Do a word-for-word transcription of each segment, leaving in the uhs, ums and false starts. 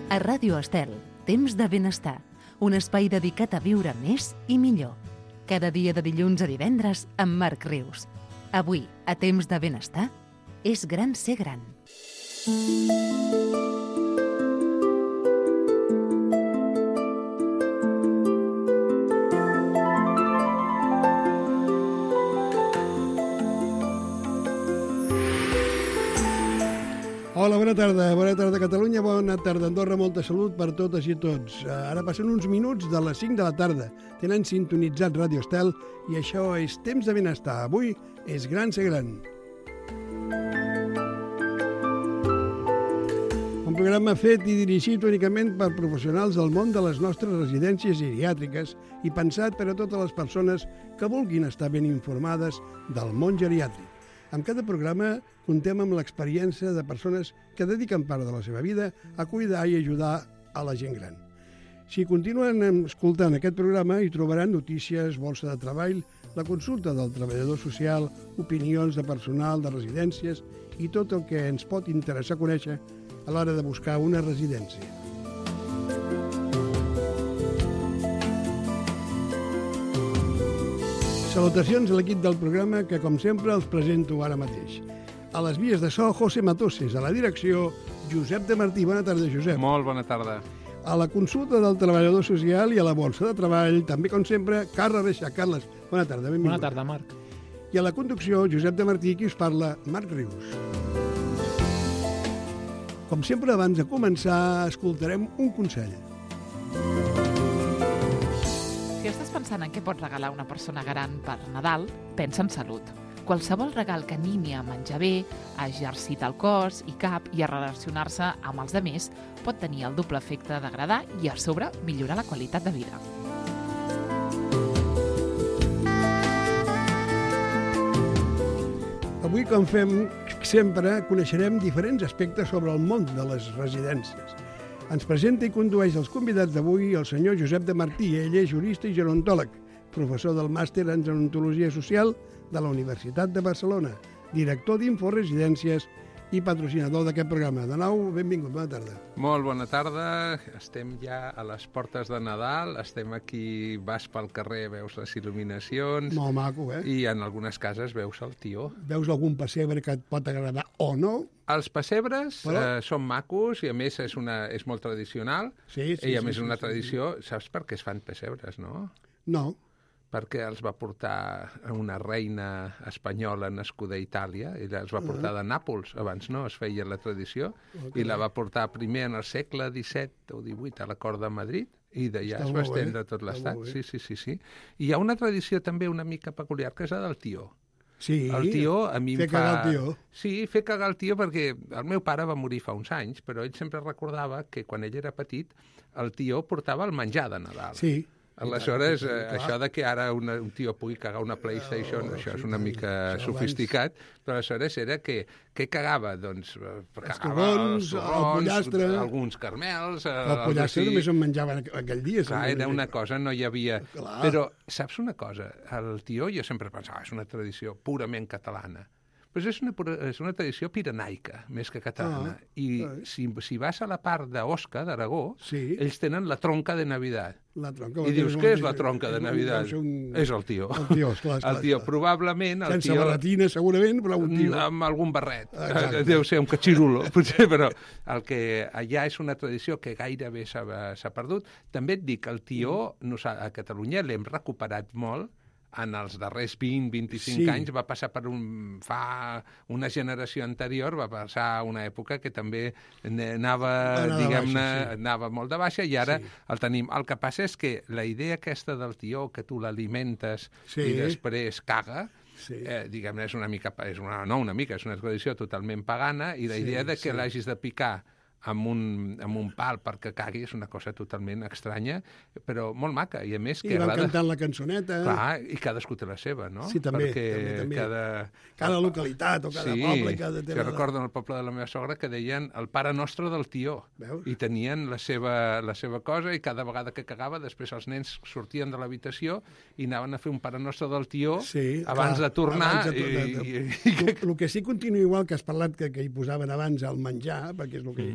A Ràdio Estel, temps de benestar, un espai dedicat a viure més i millor. Cada dia de dilluns a divendres amb Marc Rius. Avui, a temps de benestar, és gran ser gran. Hola, bona tarda. Bona tarda, Catalunya. Bona tarda, Andorra. Molta salut per totes i tots. Ara passen uns minuts de les cinc de la tarda. Tenen sintonitzat Ràdio Estel i això és Temps de Benestar. Avui és gran ser gran. Un programa fet i dirigit únicament per professionals del món de les nostres residències geriàtriques i pensat per a totes les persones que vulguin estar ben informades del món geriàtric. En cada programa contem amb l'experiència de persones que dediquen part de la seva vida a cuidar i ajudar a la gent gran. Si continuen escoltant aquest programa hi trobaran notícies, bolsa de treball, la consulta del treballador social, opinions de personal, de residències i tot el que ens pot interessar conèixer a l'hora de buscar una residència. Salutacions a l'equip del programa que, com sempre, els presento ara mateix. A les vies de so, José Matoses. A la direcció, Josep de Martí. Bona tarda, Josep. Molt bona tarda. A la consulta del treballador social i a la borsa de treball, també, com sempre, Carles Reixac. Carles, bona tarda, benvingut. Bona tarda, Marc. I a la conducció, Josep de Martí, qui us parla, Marc Rius. Com sempre, abans de començar, escoltarem un consell. Si estàs pensant en què pots regalar a una persona gran per Nadal, pensa en salut. Qualsevol regal que animi a menjar bé, a exercitar el cos i cap i a relacionar-se amb els demés pot tenir el doble efecte d'agradar i, a sobre, millorar la qualitat de vida. Avui, com fem sempre, coneixerem diferents aspectes sobre el món de les residències. Ens presenta i condueix els convidats d'avui el senyor Josep de Martí. Ell és jurista i gerontòleg, professor del màster en gerontologia social de la Universitat de Barcelona, director d'Inforesidències i patrocinador d'aquest programa. De nou, benvingut, bona tarda. Molt bona tarda. Estem ja a les portes de Nadal, estem aquí, vas pel carrer, veus les il·luminacions... Molt maco, eh? I en algunes cases veus el tió. Veus algun pessebre que et pot agradar o no? Els pessebres Però... eh, són macos i, a més, és, una, és molt tradicional. Sí, sí, I, a sí, més, sí, una sí, tradició... Sí. Saps per què es fan pessebres, no? No. Perquè els va portar una reina espanyola nascuda a Itàlia, ella els va portar de Nàpols, abans no es feia la tradició, okay. I la va portar primer en el segle disset o divuit a la cort de Madrid, i d'allà es va estendre tot l'estat. Sí, sí, sí, sí. I hi ha una tradició també una mica peculiar, que és la del tió. Sí, el tió, a mi fer em fa... cagar el tió. Sí, fer cagar el tió, perquè el meu pare va morir fa uns anys, però ell sempre recordava que quan ell era petit el tió portava el menjar de Nadal. Sí. Aleshores, eh, això de que ara una, un tio pugui cagar una PlayStation, oh, això és una mica sofisticat, però aleshores era que què cagava? Doncs els cogons, el pollastre... alguns carmels... El pollastre només en menjaven aquell dia. Clar, era una cosa, no hi havia... Clar. Però saps una cosa? El tió jo sempre pensava, és una tradició purament catalana. Però és una, és una tradició pirenaica, més que catalana. Ah, I ah. Si, si vas a la part d'Osca, d'Aragó, sí. Ells tenen la tronca de Navidad. La tronca, I dius, què és la tronca de Navidad? Un... És el tió. El tió, esclar, esclar, el tió, probablement... El sense tió... barretina, segurament, però un tió. Amb algun barret. Exacte. Deu ser un catxirulo, potser, però el que allà és una tradició que gairebé s'ha perdut. També et dic, el tió, a Catalunya l'hem recuperat molt, en els darrers vint a vint-i-cinc sí. anys va passar per un... fa una generació anterior, va passar una època que també anava, diguem-ne, sí. anava molt de baixa i ara sí. el tenim. El que passa és que la idea aquesta del tió, que tu l'alimentes sí. i després caga, sí. eh, diguem-ne, és una mica... És una, no una mica, és una tradició totalment pagana i la sí, idea de que sí. l'hagis de picar amb un, amb un pal perquè cagui és una cosa totalment estranya, però molt maca, i a més... I van cantant la cançoneta... Clar, i cadascú té la seva, no? Sí, també, perquè també, també. Cada... cada localitat o cada sí, poble... Cada jo recordo en el poble de la meva sogra que deien el Pare Nostre del tió. Veus? I tenien la seva, la seva cosa, i cada vegada que cagava, després els nens sortien de l'habitació i anaven a fer un Pare Nostre del tió sí, abans clar, de tornar. Abans de tornar. I, i, i... El, el que sí continua igual que has parlat, que, que hi posaven abans el menjar, perquè és el que... Mm.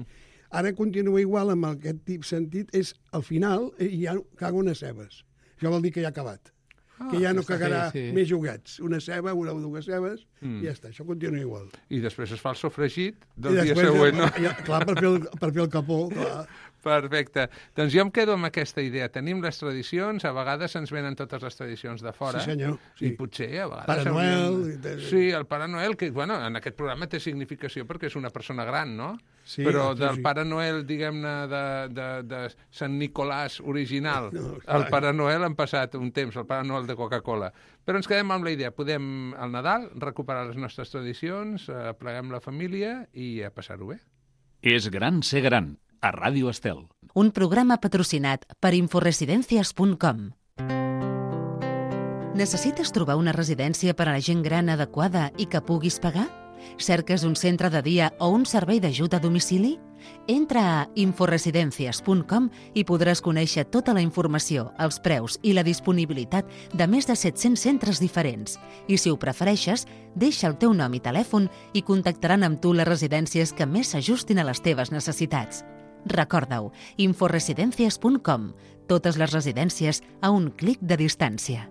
Ara continua igual amb aquest tip sentit, és al final hi ha cago unes cebes. Això vol dir que ja ha acabat. Ah, que ja no cagarà sí, sí. més joguets. Una ceba, una o dues cebes, mm. i ja està. Això continua igual. I després es fa el sofregit del dia següent, no? Ja, clar, per fer, el, per fer el capó, clar. Perfecte. Doncs jo em quedo amb aquesta idea. Tenim les tradicions, a vegades ens venen totes les tradicions de fora. Sí, senyor. Sí. I potser a vegades... Pare Noel... Hauríem... Sí, el Pare Noel, que bueno, en aquest programa té significació perquè és una persona gran, no? Sí, però sí, del sí. Pare Noel, diguem-ne, de, de, de Sant Nicolàs original, no, el Pare Noel han passat un temps, el Pare Noel de Coca-Cola. Però ens quedem amb la idea. Podem, al Nadal, recuperar les nostres tradicions, eh, pleguem la família i a passar-ho bé. És gran ser gran, a Ràdio Estel. Un programa patrocinat per inforesidencias punt com. Necessites trobar una residència per a la gent gran adequada i que puguis pagar? Cerques un centre de dia o un servei d'ajut a domicili? Entra a inforesidencias punt com i podràs conèixer tota la informació, els preus i la disponibilitat de més de set-cents centres diferents. I si ho prefereixes, deixa el teu nom i telèfon i contactaran amb tu les residències que més s'ajustin a les teves necessitats. Recorda-ho, inforesidencias punt com. Totes les residències a un clic de distància.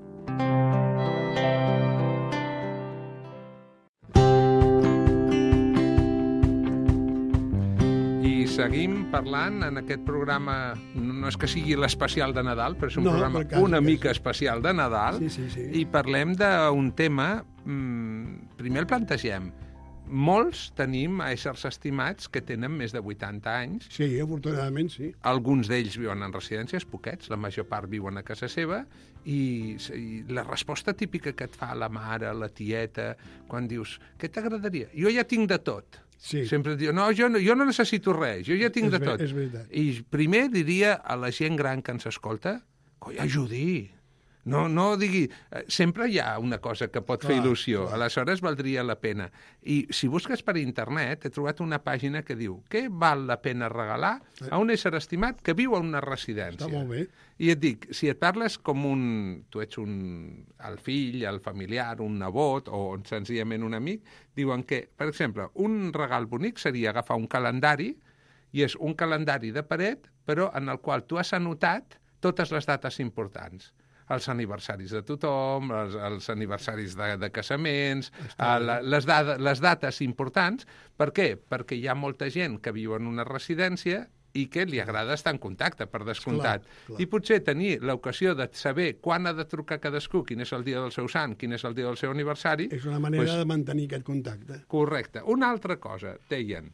I seguim parlant en aquest programa, no és que sigui l'especial de Nadal, però és un no, programa cas, una cas. mica especial de Nadal, sí, sí, sí. i parlem d'un tema, mmm, primer el plantegem. Molts tenim éssers estimats que tenen més de vuitanta anys. Sí, afortunadament, sí. Alguns d'ells viuen en residències, poquets, la major part viuen a casa seva, i, i la resposta típica que et fa la mare, la tieta, quan dius, què t'agradaria? Jo ja tinc de tot. Sí. Sempre et diu, no, jo no, jo no necessito res, jo ja tinc és de tot. És veritat. I primer diria a la gent gran que ens escolta, coi, ajudi. No, no digui... Sempre hi ha una cosa que pot clar, fer il·lusió, clar. Aleshores valdria la pena. I si busques per internet, he trobat una pàgina que diu què val la pena regalar a un ésser estimat que viu en una residència. Està molt bé. I et dic, si et parles com un... Tu ets un... el fill, el familiar, un nebot o senzillament un amic, diuen que, per exemple, un regal bonic seria agafar un calendari, i és un calendari de paret, però en el qual tu has anotat totes les dates importants. Els aniversaris de tothom, els, els aniversaris de, de casaments, eh, la, les, dada, les dates importants. Per què? Perquè hi ha molta gent que viu en una residència i que li agrada estar en contacte, per descomptat. Clar, clar. I potser tenir l'ocasió de saber quan ha de trucar cadascú, quin és el dia del seu sant, quin és el dia del seu aniversari... És una manera pues, de mantenir aquest contacte. Correcte. Una altra cosa, deien,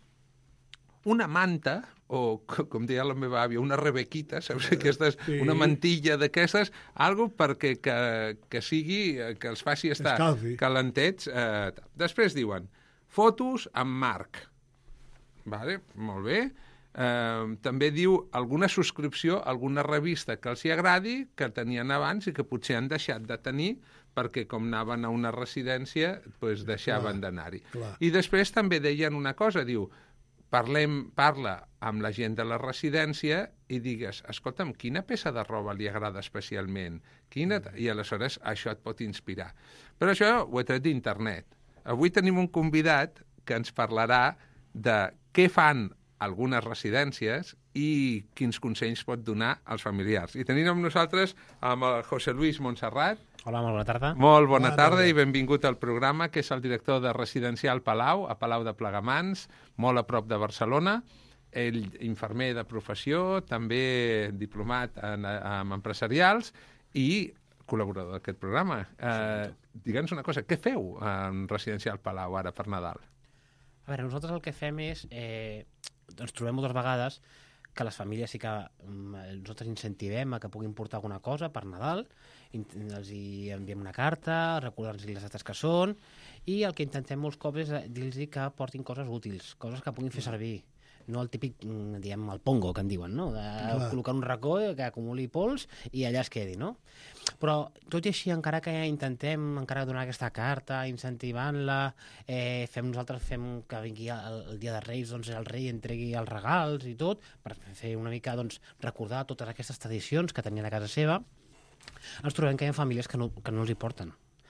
una manta, o, com deia la meva àvia, una rebequita, saps? Aquestes, sí. Una mantilla d'aquestes, algo perquè que, que sigui, que els faci estar Escalfi. calentets. Eh, després diuen, fotos amb marc. Vale? Molt bé. Eh, també diu alguna subscripció a alguna revista que els hi agradi, que tenien abans i que potser han deixat de tenir perquè com anaven a una residència, doncs deixaven d'anar-hi. I després també deien una cosa, diu, Parlem, parla amb la gent de la residència i digues, escolta'm, quina peça de roba li agrada especialment? Quina... I aleshores això et pot inspirar. Però això ho he tret d'internet. Avui tenim un convidat que ens parlarà de què fan algunes residències i quins consells pot donar als familiars. I tenim amb nosaltres amb el José Luis Montserrat. Hola, molt bona tarda. Molt bona tarda i benvingut al programa, que és el director de Residencial Palau, a Palau de Plegamans, molt a prop de Barcelona. Ell, infermer de professió, també diplomat en, en empresarials i col·laborador d'aquest programa. Eh, Digue'ns una cosa, què feu en Residencial Palau ara per Nadal? A veure, nosaltres el que fem és... Eh, ens trobem moltes vegades que les famílies sí que um, nosaltres incentivem a que puguin portar alguna cosa per Nadal, els hi enviem una carta, recordar-los les dates que són, i el que intentem molts cops és dir-los que portin coses útils, coses que puguin fer servir. No el típic, diguem, el pongo, que en diuen, no? De Clar. Col·locar un racó que acumuli pols i allà es quedi, no? Però, tot i així, encara que intentem encara donar aquesta carta, incentivant-la, eh, fem nosaltres fem que vingui el, el dia de Reis, doncs el rei entregui els regals i tot, per fer una mica, doncs, recordar totes aquestes tradicions que tenien a casa seva, ens trobem que hi ha famílies que no, que no els hi porten.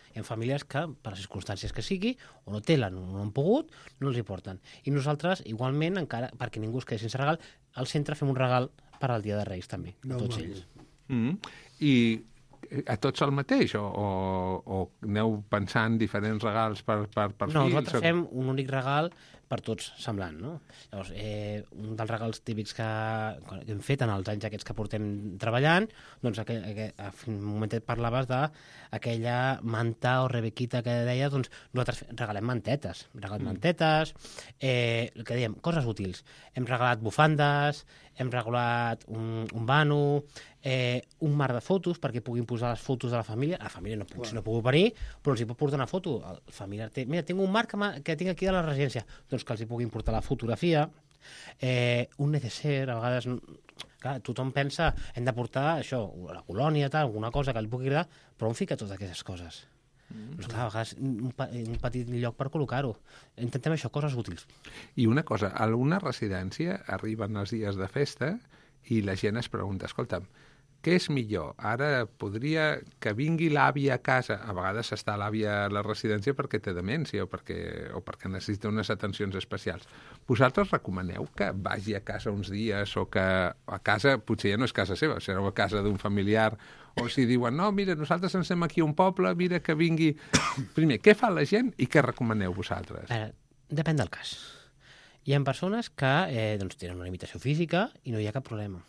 Hi ha famílies que, per les circumstàncies que sigui, o no tenen o no han pogut, no els hi porten. I nosaltres, igualment, encara perquè ningú es quedi sense regal, al centre fem un regal per al Dia de Reis, també, a No, tots maco. ells. Mm. I a tots el mateix? O, o, o aneu pensant diferents regals per, per, per No, fills? nosaltres O- fem un únic regal per tots semblant, no? Llavors, eh, un dels regals típics que, que hem fet en els anys aquests que portem treballant, doncs aquell, aquell, a un momentet parlaves d'aquella manta o rebequita que deia, doncs nosaltres regalem mantetes, regalem mm. mantetes, eh, el que dèiem, coses útils. Hem regalat bufandes, hem regalat un, un vano, eh, un mar de fotos perquè puguin posar les fotos de la família. La família no puc, si no pugui venir, però els hi pot portar una foto. El familiar té, mira, tinc un mar que, que tinc aquí de la residència, doncs que els hi puguin portar la fotografia. Eh, un neceser, a vegades, clar, tothom pensa, hem de portar això, la colònia, tal, alguna cosa que li pugui agradar, però on fica totes aquestes coses? Mm. Doncs clar, a vegades un, un petit lloc per col·locar-ho. Intentem això, coses útils. I una cosa, a una residència arriben els dies de festa i la gent es pregunta, escolta'm, què és millor? Ara podria que vingui l'àvia a casa, a vegades està l'àvia a la residència perquè té demència o perquè, o perquè necessita unes atencions especials. Vosaltres recomaneu que vagi a casa uns dies o que a casa, potser ja no és casa seva, serà a casa d'un familiar, o si diuen, no, mira, nosaltres ens anem aquí a un poble, mira que vingui... Primer, què fa la gent i què recomaneu vosaltres? A veure, depèn del cas. Hi ha persones que eh, doncs, tenen una limitació física i no hi ha cap problema.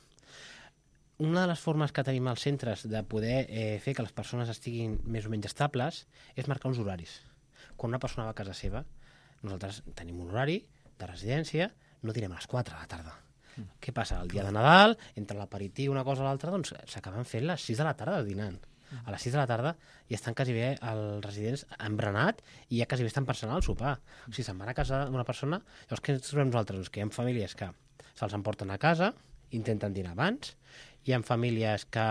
Una de les formes que tenim als centres de poder eh, fer que les persones estiguin més o menys estables és marcar uns horaris. Quan una persona va a casa seva, nosaltres tenim un horari de residència, no dinem a les quatre de la tarda. Mm. Què passa? El dia de Nadal, entre l'aperitiu una cosa o l'altra, doncs s'acaben fent les sis de la tarda dinant. Mm. A les sis de la tarda ja estan quasi bé els residents embranat i ja quasi bé estan pensant al sopar. Mm. O sigui, se'n van a casa d'una persona, llavors què ens trobem nosaltres? Doncs que hi ha famílies que se'ls emporten a casa, intenten dinar abans, hi ha famílies que,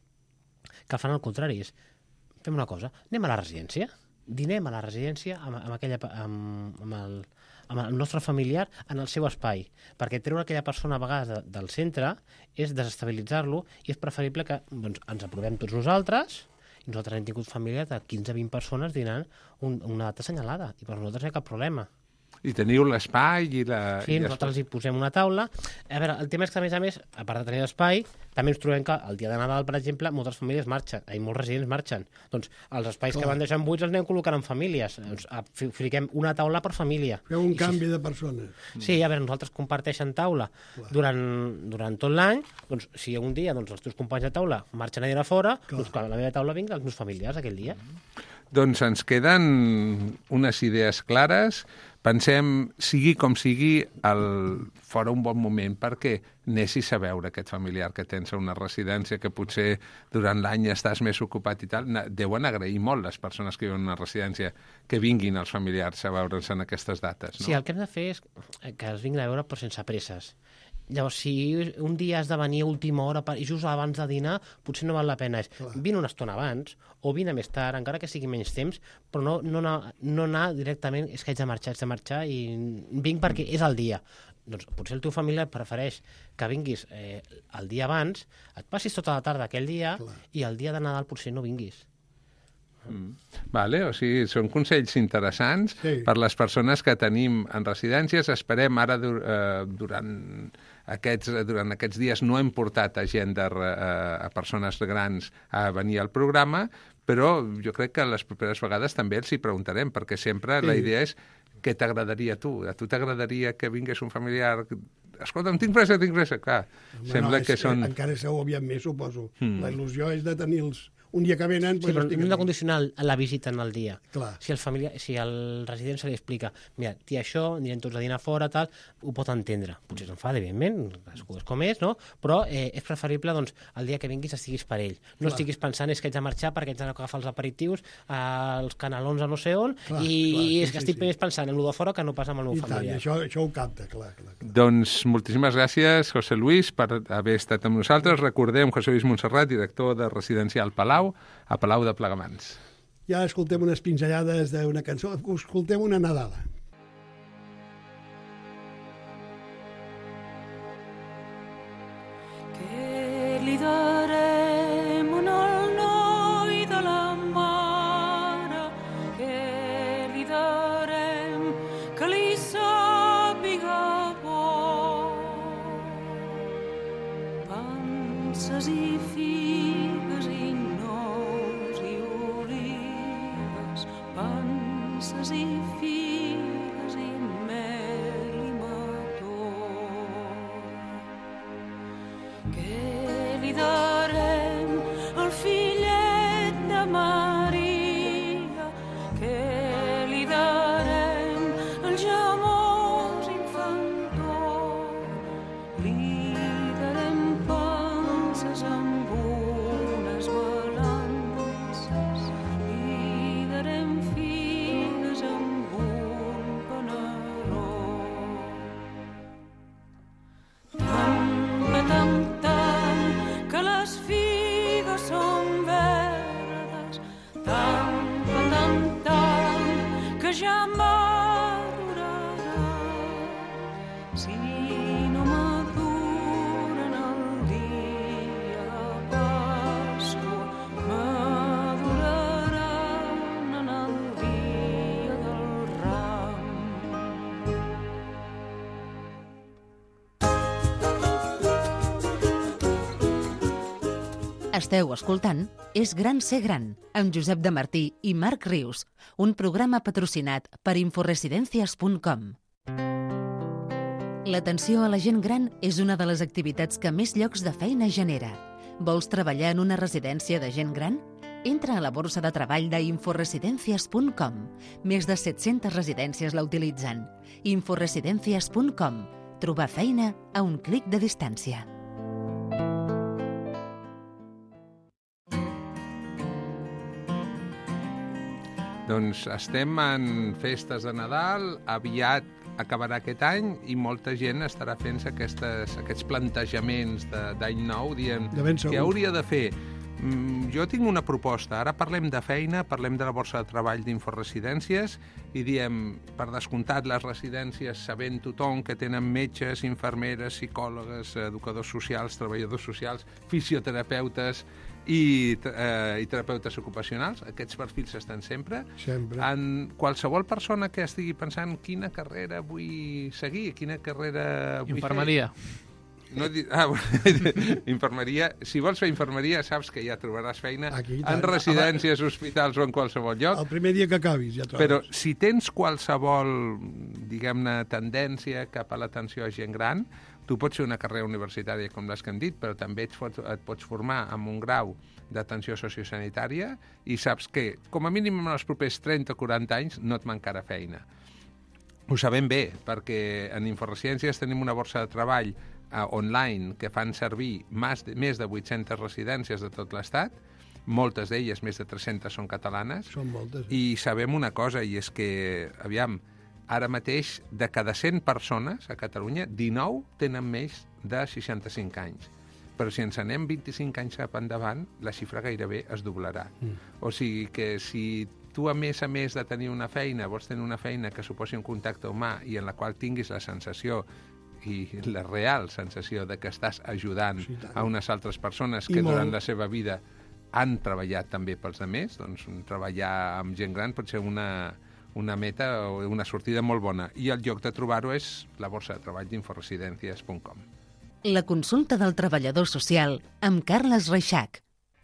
que fan el contrari. És, fem una cosa, anem a la residència, dinem a la residència amb, amb, aquella, amb, amb, el, amb el nostre familiar en el seu espai, perquè treure aquella persona a vegades de, del centre és desestabilitzar-lo i és preferible que doncs, ens aprovem tots nosaltres, i nosaltres hem tingut famílies de quinze a vint persones dinant un, una data assenyalada, i per nosaltres no hi ha cap problema. I teniu l'espai i la... Sí, i nosaltres hi posem una taula. A veure, el tema és que, a més a més, a part de tenir l'espai, també ens trobem que el dia de Nadal, per exemple, moltes famílies marxen, i molts residents marxen. Doncs els espais Clar. que van deixant buits els anem col·locant en famílies. Doncs, fiquem una taula per família. Feu un I canvi si... de persones. Sí, a veure, nosaltres comparteixen taula durant, durant tot l'any. Doncs si un dia doncs, els teus companys de taula marxen a dinar fora, Clar. doncs clar, a la meva taula vinc els meus familiars aquell dia. Doncs ens queden unes idees clares. Pensem, sigui com sigui, el... fora un bon moment perquè anessis a veure aquest familiar que tens a una residència que potser durant l'any estàs més ocupat i tal. Deuen agrair molt les persones que viuen en una residència que vinguin els familiars a veure'ns en aquestes dates, no? Sí, el que hem de fer és que els vinguin a veure però sense presses. Llavors, si un dia has de venir a última hora i just abans de dinar, potser no val la pena. És, vine una estona abans o vine més tard, encara que sigui menys temps, però no, no, anar, no anar directament, és que haig de marxar, haig de marxar i vinc perquè és el dia. Doncs potser el teu familiar prefereix que vinguis eh, el dia abans, et passis tota la tarda aquell dia Clar. i el dia de Nadal potser no vinguis. Mm. Vale, o sigui, són consells interessants sí. per les persones que tenim en residències. Esperem ara dur, eh, durant, aquests, durant aquests dies no hem portat a gent de, eh, a persones grans a venir al programa, però jo crec que les properes vegades també els hi preguntarem, perquè sempre sí. la idea és què t'agradaria a tu? A tu t'agradaria que vingués un familiar... Escolta'm, tinc pressa, tinc pressa, clar. Home, Sembla no, és, que són... Encara s'ho aviat més, suposo. Mm. La il·lusió és de tenir-los un dia que venen... Sí, pues, però estic hem de aquí. condicionar la visita en el dia. Clar. Si el, familiar, si el resident se li explica, mira, tia, això, anirem tots a dinar fora, tal, ho pot entendre. Potser s'enfada, evidentment, cadascú és com és, no? Però eh, és preferible, doncs, el dia que vinguis estiguis per ell. No Clar. estiguis pensant és que haig de marxar perquè haig d'agafar els aperitius, eh, els canalons a no sé on, Clar, i clar, sí, és que sí, estic sí. més pensant en el de fora que no passa amb el meu I tant, familiar. això, això ho capta, clar, clar, clar. Doncs moltíssimes gràcies, José Luis, per haver estat amb nosaltres. Recordem, José Luis Montserrat, director de Residencial Palau, a Palau de Plegamans. Ja escoltem unes pinzellades d'una cançó, escoltem una Nadala. Què li darem al noi de la mare panses i figues i nous i olives, panses i figues i mel i mató. Què li darem al fillet de Maria? Què li darem al jamós infantó? Li darem panses amb unes balances, li darem figues amb un panaró. Tam, tam, tam, que les figues són verdes, tam, tam, tam, que ja maduraran. Si no maduren el dia de Pasqua, maduraran en el dia del Ram. Esteu escoltant És gran ser gran, amb Josep de Martí i Marc Rius, un programa patrocinat per inforesidencias punt com. L'atenció a la gent gran és una de les activitats que més llocs de feina genera. Vols treballar en una residència de gent gran? Entra a la borsa de treball d'inforesidencias punt com. Més de set-centes residències la utilitzen. inforesidencias punt com. Trobar feina a un clic de distància. Doncs estem en festes de Nadal, aviat acabarà aquest any i molta gent estarà fent aquestes, aquests plantejaments de- d'any nou, dient De ben segur. què hauria de fer. Mm, jo tinc una proposta. Ara parlem de feina, parlem de la borsa de treball d'Inforesidències i diem, per descomptat, les residències, sabent tothom que tenen metges, infermeres, psicòlogues, educadors socials, treballadors socials, fisioterapeutes i, eh, i terapeutes ocupacionals. Aquests perfils estan sempre. Sempre. En qualsevol persona que estigui pensant quina carrera vull seguir, quina carrera vull Infermeria. fer... No di... ah, infermeria. Si vols fer infermeria, saps que ja trobaràs feina Aquí, en tant. residències, hospitals o en qualsevol lloc. El primer dia que acabis ja trobes. Però si tens qualsevol, diguem-ne, tendència cap a l'atenció a gent gran, tu pots fer una carrera universitària com les que hem dit, però també et pots, et pots formar amb un grau d'atenció sociosanitària i saps que, com a mínim en els propers trenta o quaranta anys, no et mancarà feina. Ho sabem bé, perquè en Inforesidències tenim una borsa de treball eh, online que fan servir més de, més de vuit-centes residències de tot l'Estat, moltes d'elles, més de tres-centes, són catalanes, Són moltes. i sabem una cosa, i és que, aviam, ara mateix, de cada cent persones a Catalunya, dinou tenen més de seixanta-cinc anys. Però si ens anem vint-i-cinc anys cap endavant, la xifra gairebé es doblarà. Mm. O sigui que si tu, a més a més de tenir una feina, vols tenir una feina que suposi un contacte humà i en la qual tinguis la sensació i la real sensació de que estàs ajudant Sí, tant. a unes altres persones I que molt. durant la seva vida han treballat també pels altres, doncs treballar amb gent gran pot ser una, una meta o una sortida molt bona. I el lloc de trobar-ho és la borsa de treball d'inforesidencias punt com. La consulta del treballador social amb Carles Reixac.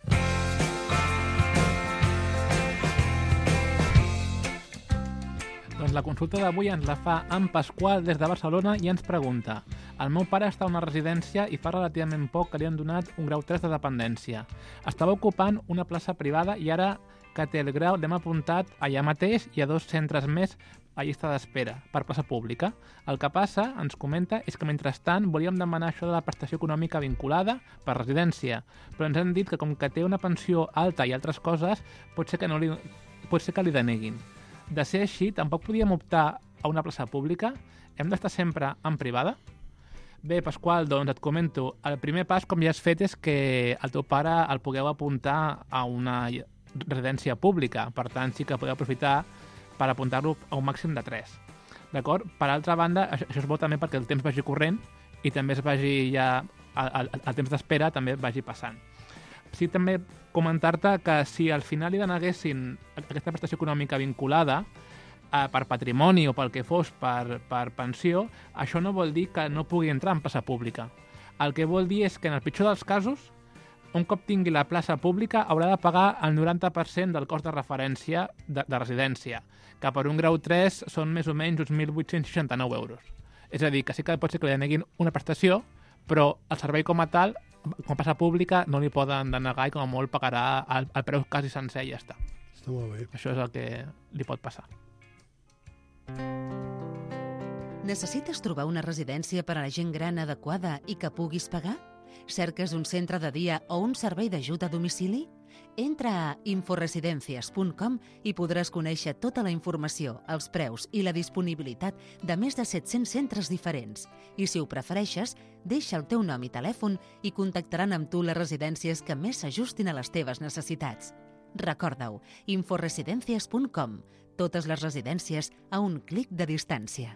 Doncs la consulta d'avui ens la fa en Pasqual des de Barcelona i ens pregunta: el meu pare està a una residència i fa relativament poc que li han donat un grau tres de dependència. Estava ocupant una plaça privada i ara que té el grau l'hem apuntat allà mateix i a dos centres més a llista d'espera per plaça pública. El que passa, ens comenta, és que mentrestant volíem demanar això de la prestació econòmica vinculada per residència, però ens han dit que com que té una pensió alta i altres coses, pot ser que, no li, pot ser que li deneguin. De ser així, tampoc podíem optar a una plaça pública? Hem d'estar sempre en privada? Bé, Pasqual, doncs et comento. El primer pas, com ja has fet, és que el teu pare el pugueu apuntar a una residència pública. Per tant, sí que podeu aprofitar per apuntar-lo a un màxim de tres. D'acord? Per altra banda, això, això és bo també perquè el temps vagi corrent i també es vagi ja... El, el, el temps d'espera també vagi passant. Sí, també comentar-te que si al final li deneguessin aquesta prestació econòmica vinculada eh, per patrimoni o pel que fos per, per pensió, això no vol dir que no pugui entrar en plaça pública. El que vol dir és que en el pitjor dels casos un cop tingui la plaça pública haurà de pagar el noranta per cent del cost de referència de, de residència, que per un grau tres són més o menys uns mil vuit-cents seixanta-nou euros. És a dir, que sí que pot ser que li deneguin una prestació, però el servei com a tal, com a plaça pública, no li poden denegar i com a molt pagarà el, el preu quasi sencer i ja està. Està molt bé. Això és el que li pot passar. Necessites trobar una residència per a la gent gran adequada i que puguis pagar? Cerques un centre de dia o un servei d'ajut a domicili? Entra a inforesidencias punt com i podràs conèixer tota la informació, els preus i la disponibilitat de més de set-cents centres diferents. I si ho prefereixes, deixa el teu nom i telèfon i contactaran amb tu les residències que més s'ajustin a les teves necessitats. Recorda-ho, inforesidencias punt com. Totes les residències a un clic de distància.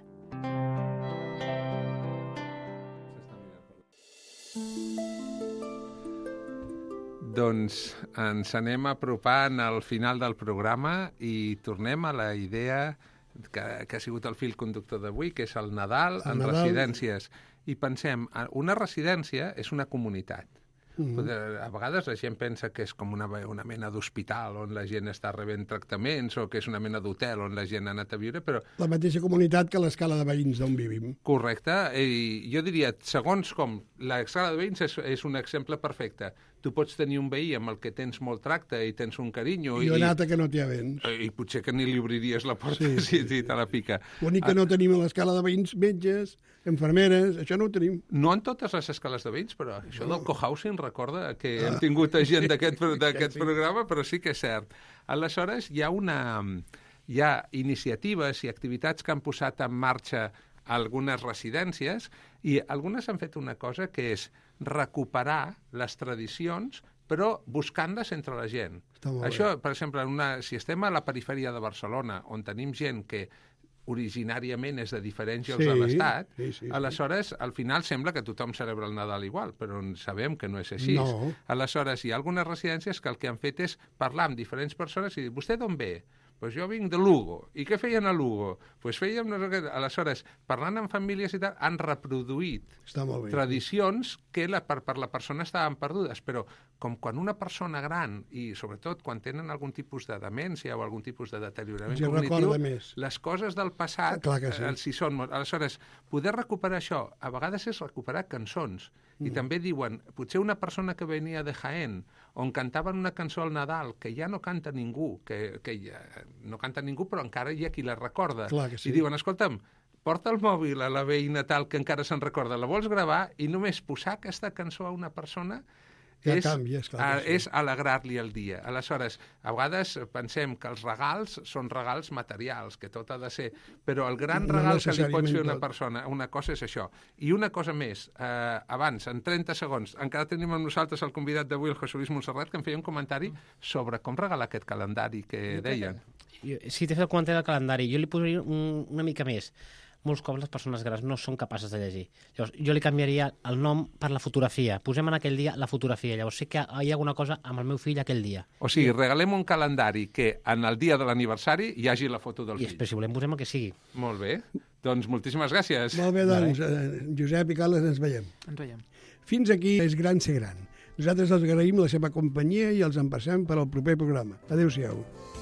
Doncs ens anem apropant al final del programa i tornem a la idea que, que ha sigut el fil conductor d'avui, que és el Nadal El en Nadal. residències. I pensem, una residència és una comunitat. Mm. A vegades la gent pensa que és com una, una mena d'hospital on la gent està rebent tractaments o que és una mena d'hotel on la gent ha anat a viure, però La mateixa comunitat que l'escala de veïns d'on vivim. correcte. I jo diria, segons com, l'escala de veïns és, és un exemple perfecte. Tu pots tenir un veí amb el que tens molt tracte i tens un carinyo I una altra que no t'hi avens. i potser que ni li obriries la porta Sí, si, sí, si te la pica. L'únic que no tenim a l'escala de veïns metges, infermeres, això no ho tenim. No en totes les escales de veïns, però això del cohousing recorda que hem tingut gent d'aquest d'aquest programa, però sí que és cert. Aleshores, hi ha una... Hi ha iniciatives i activitats que han posat en marxa algunes residències i algunes han fet una cosa que és recuperar les tradicions però buscant-les entre la gent. Està molt bé. Això, per exemple, una, si estem a la perifèria de Barcelona, on tenim gent que originàriament és de diferents llocs Sí, de l'Estat, sí, sí, sí. aleshores, al final sembla que tothom celebra el Nadal igual, però sabem que no és així. No. Aleshores, hi ha algunes residències que el que han fet és parlar amb diferents persones i dir, vostè d'on ve? Pues jo vinc de Lugo. I què feien a Lugo? Pues fèiem... No sé què. Aleshores, parlant amb famílies i tal, han reproduït Està molt bé. tradicions que la, per, per la persona estaven perdudes, però com quan una persona gran, i sobretot quan tenen algun tipus de demència o algun tipus de deteriorament Els hi cognitiu, recorda més. les coses del passat Clar que sí. eh, els hi són molt... Aleshores, poder recuperar això, a vegades és recuperar cançons. I Mm. també diuen, potser una persona que venia de Jaén, on cantaven una cançó al Nadal, que ja no canta ningú, que, que ja no canta ningú, però encara hi ha qui la recorda. Clar que sí. I diuen, escolta'm, porta el mòbil a la veïna tal que encara se'n recorda, la vols gravar? I només posar aquesta cançó a una persona Ja és, canvia, és clar que a, sí. és alegrar-li el dia. Aleshores, a vegades pensem que els regals són regals materials, que tot ha de ser... Però el gran No regal que li pots fer a necessàriament una tot. persona, una cosa és això. I una cosa més, eh, abans, en trenta segons, encara tenim amb nosaltres el convidat d'avui, el José Luis Montserrat, que em feia un comentari sobre com regalar aquest calendari que deien. Jo, sí, t'he fet el comentari del calendari. Jo li posaria un, una mica més. Molts cops les persones grans no són capaces de llegir. Llavors, jo li canviaria el nom per la fotografia. Posem en aquell dia la fotografia. Llavors, sé que hi ha alguna cosa amb el meu fill aquell dia. O sigui, regalem un calendari que en el dia de l'aniversari hi hagi la foto del I fill. després, si volem, posem el que sigui. Molt bé. Doncs moltíssimes gràcies. Molt bé, doncs, eh, Josep i Carles, ens veiem. Ens veiem. Fins aquí és Gran ser gran. Nosaltres els agraïm la seva companyia i els empassem per al proper programa. Adéu-siau.